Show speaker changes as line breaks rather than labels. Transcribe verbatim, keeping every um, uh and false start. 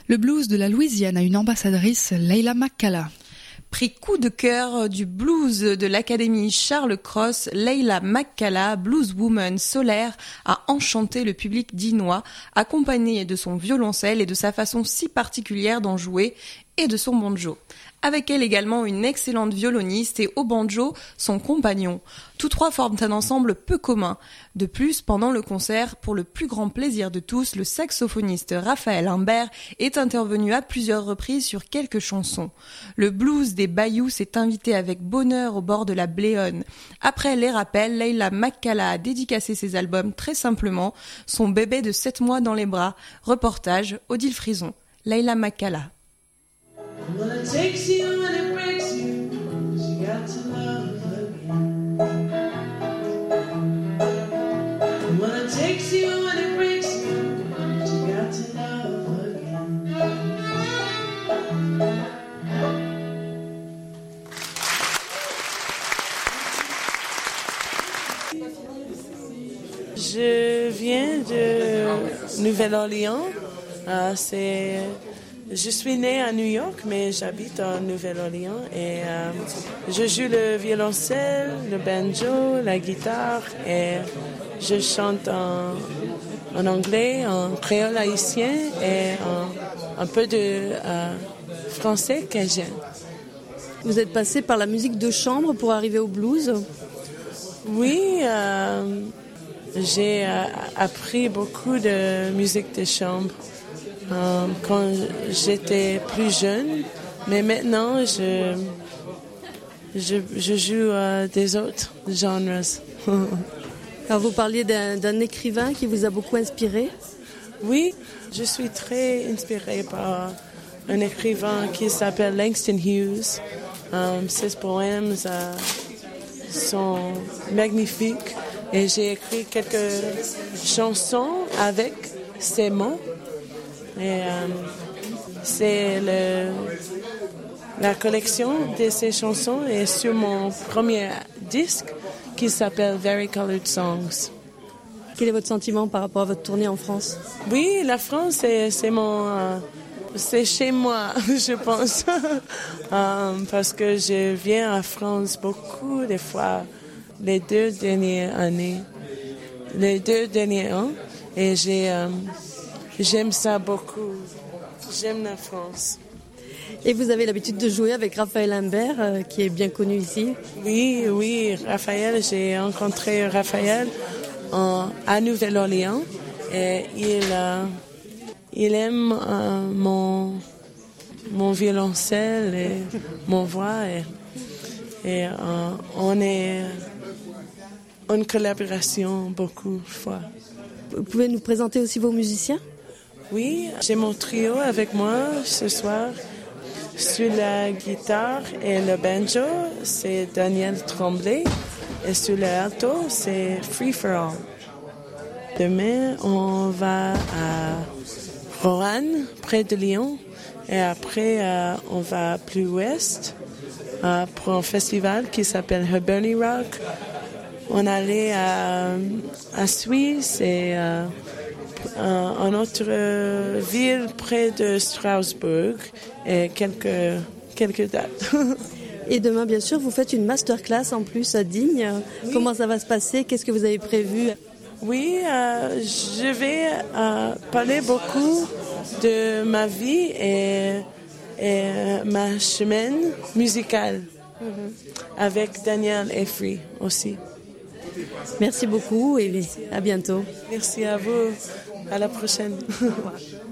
Le blues de la Louisiane a une ambassadrice, Leila McCalla.
Prix coup de cœur du blues de l'Académie Charles Cross, Leila McCalla, blueswoman solaire, a enchanté le public dinois, accompagnée de son violoncelle et de sa façon si particulière d'en jouer, et de son banjo. Avec elle également une excellente violoniste et au banjo, son compagnon. Tous trois forment un ensemble peu commun. De plus, pendant le concert, pour le plus grand plaisir de tous, le saxophoniste Raphaël Imbert est intervenu à plusieurs reprises sur quelques chansons. Le blues des Bayous s'est invité avec bonheur au bord de la Bléone. Après les rappels, Leila McCalla a dédicacé ses albums très simplement, son bébé de sept mois dans les bras. Reportage, Odile Frison. Leila McCalla.
Well, it takes you and it breaks you, you got to love again. Well, it takes you and it breaks you, you got to love again. Je viens de Nouvelle-Orléans. Euh, c'est Je suis née à New York, mais j'habite en Nouvelle-Orléans et euh, je joue le violoncelle, le banjo, la guitare et je chante en, en anglais, en créole haïtien et en, un peu de euh, français cajun.
Vous êtes passé par la musique de chambre pour arriver au blues?
Oui, euh, j'ai euh, appris beaucoup de musique de chambre. Euh, quand j'étais plus jeune, mais maintenant je je, je joue euh, des autres genres.
Alors vous parliez d'un, d'un écrivain qui vous a beaucoup inspiré?
Oui, je suis très inspirée par un écrivain qui s'appelle Langston Hughes. Euh, ses poèmes euh, sont magnifiques et j'ai écrit quelques chansons avec ces mots. Et euh, c'est le, la collection de ces chansons est sur mon premier disque qui s'appelle Very Colored Songs.
Quel est votre sentiment par rapport à votre tournée en France?
Oui, la France, c'est, c'est mon... Euh, c'est chez moi, je pense. euh, parce que je viens en France beaucoup de fois les deux dernières années. Les deux derniers ans. Et j'ai... Euh, J'aime ça beaucoup. J'aime la France.
Et vous avez l'habitude de jouer avec Raphaël Imbert, euh, qui est bien connu ici?
Oui, oui, Raphaël. J'ai rencontré Raphaël en, à Nouvelle-Orléans et il, euh, il aime euh, mon, mon violoncelle et mon voix et, et euh, on est en collaboration beaucoup de fois.
Vous pouvez nous présenter aussi vos musiciens?
Oui, j'ai mon trio avec moi ce soir. Sur la guitare et le banjo, c'est Daniel Tremblay. Et sur le alto, c'est Free for All. Demain, on va à Roanne, près de Lyon. Et après, euh, on va plus ouest euh, pour un festival qui s'appelle Hibernia Rock. On allait à, à Suisse et... Euh, en autre euh, ville près de Strasbourg et quelques, quelques dates.
Et demain, bien sûr, vous faites une masterclass en plus à Digne. Oui. Comment ça va se passer? Qu'est-ce que vous avez prévu?
Oui, euh, je vais euh, parler beaucoup de ma vie et, et ma chemin musicale mm-hmm. avec Daniel Effry aussi.
Merci beaucoup et à bientôt.
Merci à vous. À la prochaine.